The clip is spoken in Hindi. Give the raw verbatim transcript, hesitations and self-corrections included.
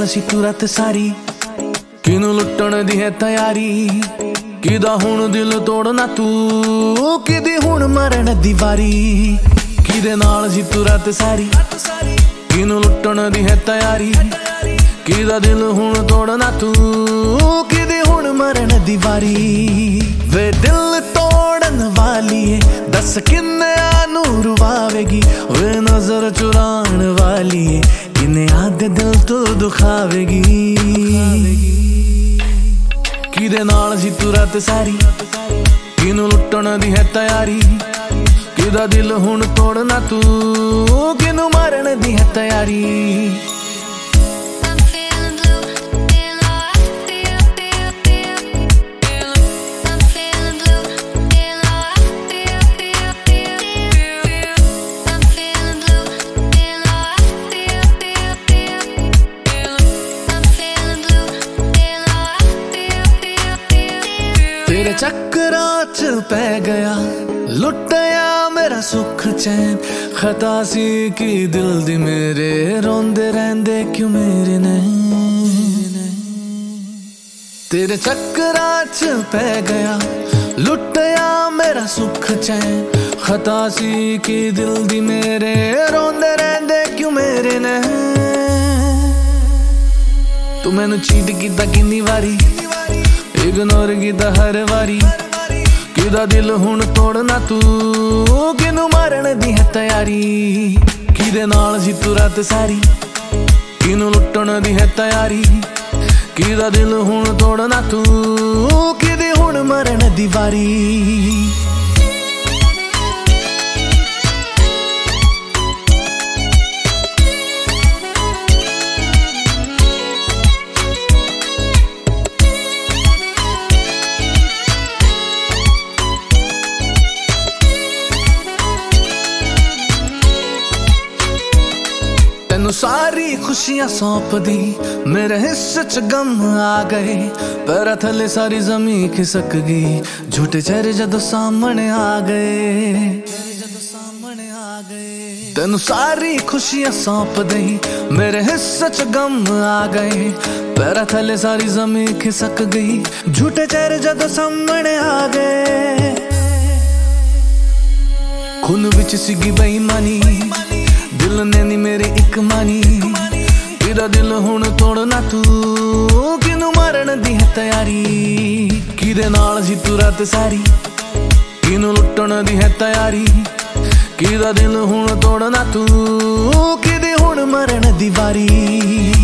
सी तू रात सारी, किनू लुटण दी है तैयारी। किदा हुण दिल तोड़ना तू, किदी हुण मरण दी वारी। किदे नाल सी तू रात सारी, किनू लुटण दी है तैयारी। किदा दिल हुण तोड़ना तू, किदी हुण मरण दी वारी। वे दिल तोड़न वाली है, दस किन्ने नू रुवावेगी। वे नजर चुरान वाली है, किन्ने आदे दिल तू दुखावेगी। किदे नाल सी तू रात सारी, किनू लुटण दी है तैयारी। किदा दिल हुण तोड़ना तू, किनू मारन दी है तैयारी। तेरे चक्करां च पै गया, लुटया मेरा सुख चैन। खता सी की दिल दी मेरे, रोंदे रहंदे क्यों मेरे नैन। तेरे चक्करां च पै गया, लुटया मेरा सुख चैन। खता सी की दिल दी मेरे, रोंदे रहंदे क्यों मेरे नैन। तू मैनू चीट कीता किन्नी वारी, इग्नोर कीता हर वारी। किदा दिल हुण तोड़ना तू, किनू मारन दी है तैयारी। किदे नाल सी तू रात सारी, किनू लुटण दी है तैयारी। किदा दिल हुण तोड़ना तू, किदी हुण मरण दी वारी। तेनू सारी खुशियां सौंप दी, मेरे हिस्से च गम आ गए। पैर थले सारी जमीन खिसक गई, झूठे चेहरे जदों सामने आ गए। तेनू सारी खुशियां सौंप दी, मेरे हिस्से च गम आ गए। पैर थले सारी जमीन खिसक गई, झूठे चेहरे जदों सामने आ गए। खून विच सिगी बेईमानी, दिल ने नी मेरी इक मानी। किदा दिल हुण तोड़ना तू, किनू मारन दी है तैयारी। किदे नाल सी तू रात सारी, किनू लुटण दी है तैयारी। किदा दिल हुण तोड़ना तू, किदी हुण मरण दी वारी।